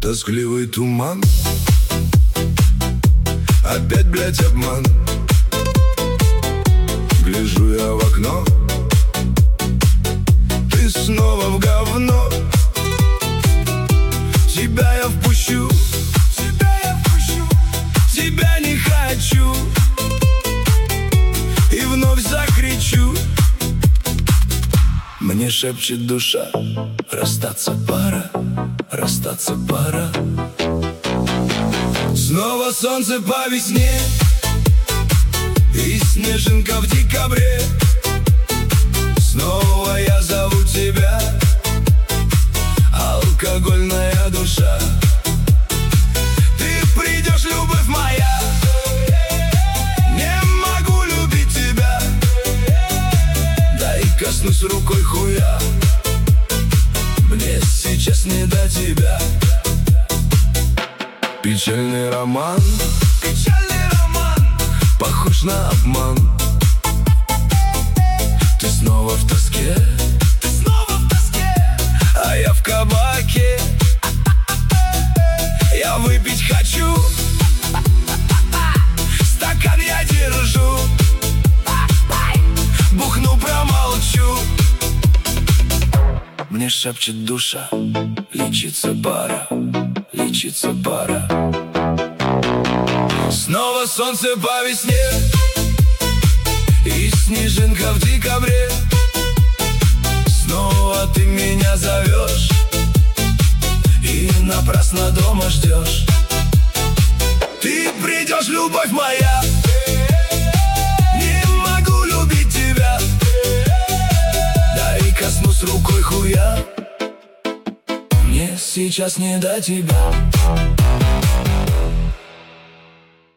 тоскливый туман. Опять, блядь, обман. Гляжу я в окно, ты снова в говно. Тебя я впущу, тебя не хочу. И вновь закричу. Мне шепчет душа: расстаться пора, расстаться пора. Снова солнце по весне и снежинка в декабре. Снова я зову тебя, алкогольная душа. Ты придешь, любовь моя, не могу любить тебя. Дай коснусь рукой хуя, мне сейчас не до тебя. Печальный роман, похож на обман. Ты снова в тоске, а я в кабаке. Я выпить хочу, стакан я держу, бухну, промолчу. Мне шепчет душа: лечиться пора, лечиться пора. Снова солнце по весне и снежинка в декабре. Снова ты меня зовешь и напрасно дома ждешь. Ты придешь, любовь моя, не могу любить тебя. Дай коснусь рукой хуя, мне сейчас не до тебя.